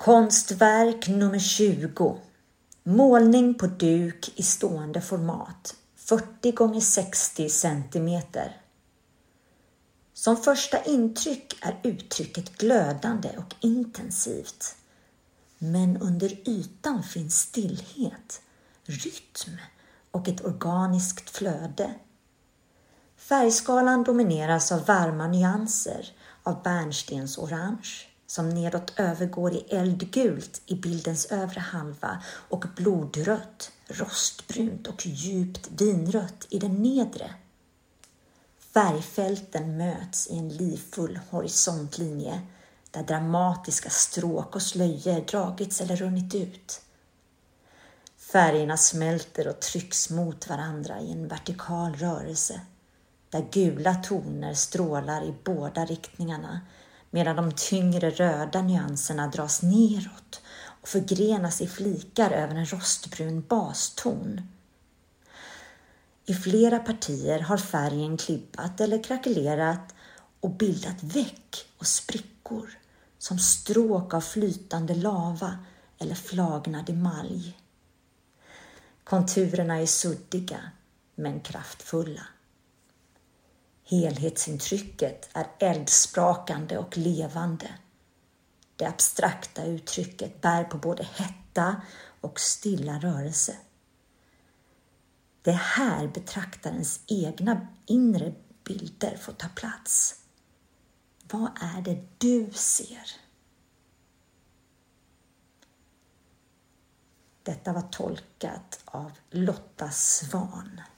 Konstverk nummer 20. Målning på duk i stående format, 40 x 60 cm. Som första intryck är uttrycket glödande och intensivt. Men under ytan finns stillhet, rytm och ett organiskt flöde. Färgskalan domineras av varma nyanser av bärnstensorange som nedåt övergår i eldgult i bildens övre halva och blodrött, rostbrunt och djupt vinrött i den nedre. Färgfälten möts i en livfull horisontlinje där dramatiska stråk och slöjor dragits eller runnit ut. Färgerna smälter och trycks mot varandra i en vertikal rörelse där gula toner strålar i båda riktningarna medan de tyngre röda nyanserna dras neråt och förgrenas i flikar över en rostbrun baston. I flera partier har färgen klibbat eller krackelerat och bildat veck och sprickor som stråk av flytande lava eller flagnad emalj. Konturerna är suddiga men kraftfulla. Helhetsintrycket är eldsprakande och levande. Det abstrakta uttrycket bär på både hetta och stilla rörelse. Det är här betraktarens egna inre bilder får ta plats. Vad är det du ser? Detta var tolkat av Lotta Svan.